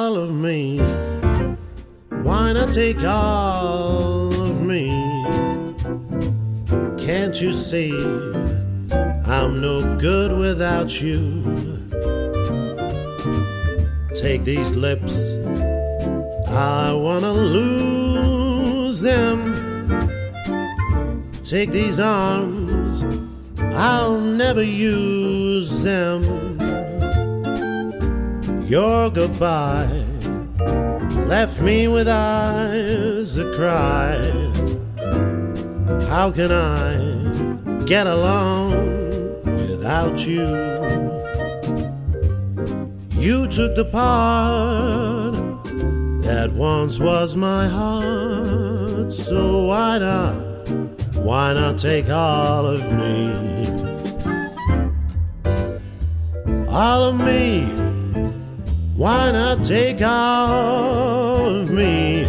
all of me? Why not take all of me? Can't you see I'm no good without you? Take these lips, I wanna lose them. Take these arms, I'll never use them. Your goodbye left me with eyes that cry. How can I get along without you? You took the part that once was my heart, so why not take all of me? All of me, why not take all of me?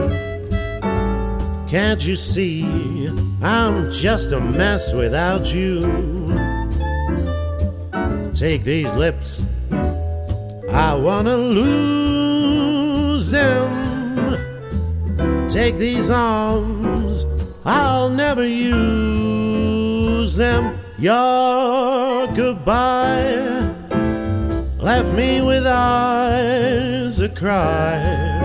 Can't you see I'm just a mess without you? Take these lips, I wanna lose them. Take these arms, I'll never use them. Your goodbye left me with eyes that cry.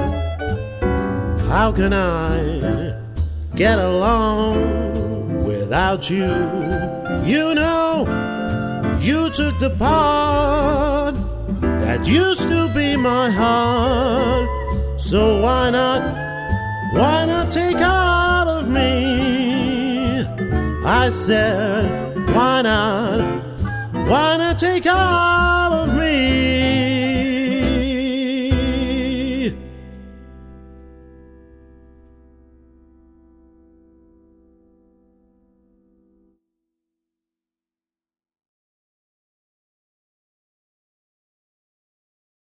How can I get along without you? You know, you took the part that used to be my heart, so why not take all of me? I said, why not take all